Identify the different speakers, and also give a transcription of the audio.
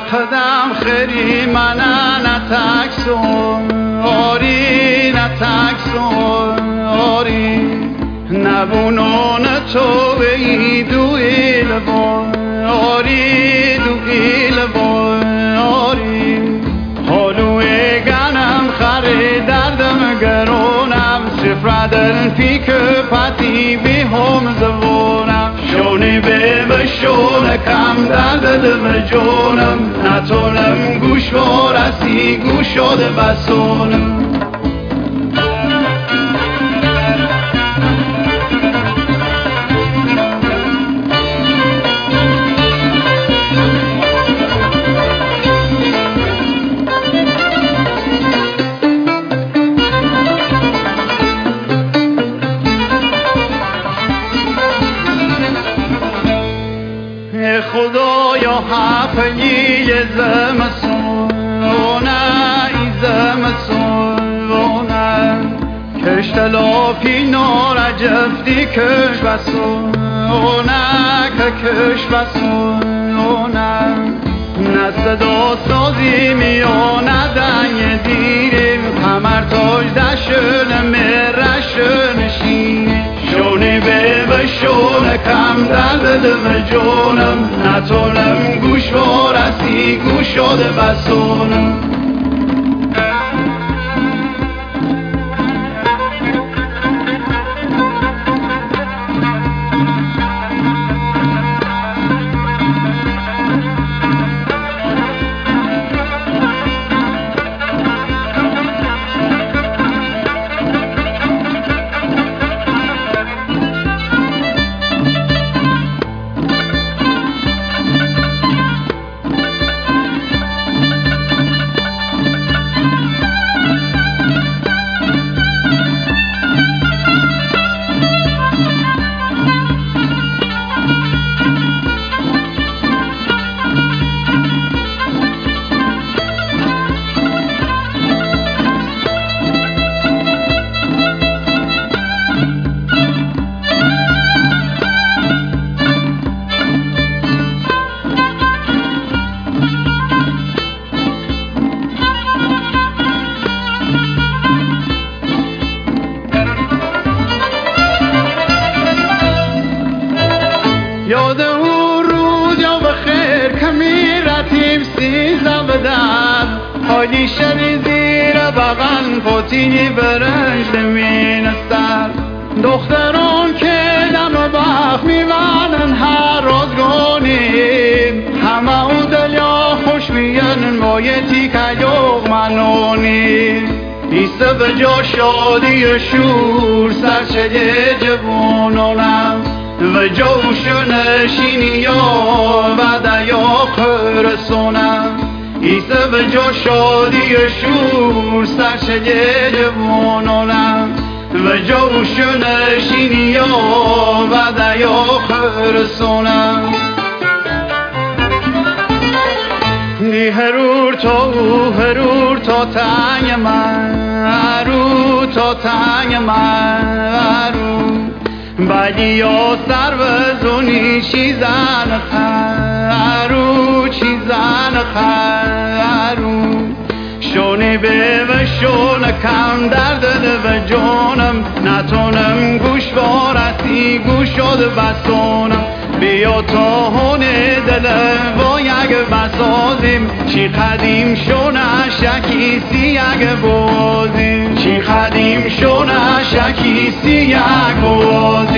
Speaker 1: قدم خیری من نتکسوری نتکسوری نبونون تو بی دویل باری دویل باری حالوی گنم خری دردم گرونم سفر دل پیک پتی بی هم زبونم شونی به شونه کم درد دل جونم نتونم گوش ورسی گوش شده بسونم خدایا حفنی زمسونه ای زمسونه کشت لافی نار جفتی کش بسونه که کش بسونه نه صدا سازی میانه دنگ دیریم کمر تاج دشن مرشن شینه شونه به شونه کم درد دل جونم نتونم گوش ورسی گوش شده بسونم یاد اون روز یا بخیر کمی رتیب سیزم بدم حالی شدی زیر بغن پوتینی برنج نمینستر دختران که دم و بخ میونن هر روز گونیم همه اون دلیا خوش میگن مایتی که یوغ منونیم ایسته به جا شادی شور سرچه جوانانم و جوشن شینیا و دیا خرسونم ایسته به جا شادی شور سرچه جوانانم و جوشن شینیا و دیا خرسونم نی هرور تا تنگ من هرو تا تنگ من هرو بدیا سر بزونی چیزن خرو چیزن خرو شونی به شون کم درد دل جونم نتونم گوش ورسی گوش شده بسونم بیا تا هون دل با یک بسازیم چی قدیم شونه شکی سیگ بازیم چی قدیم شونه شکی سیگ بازیم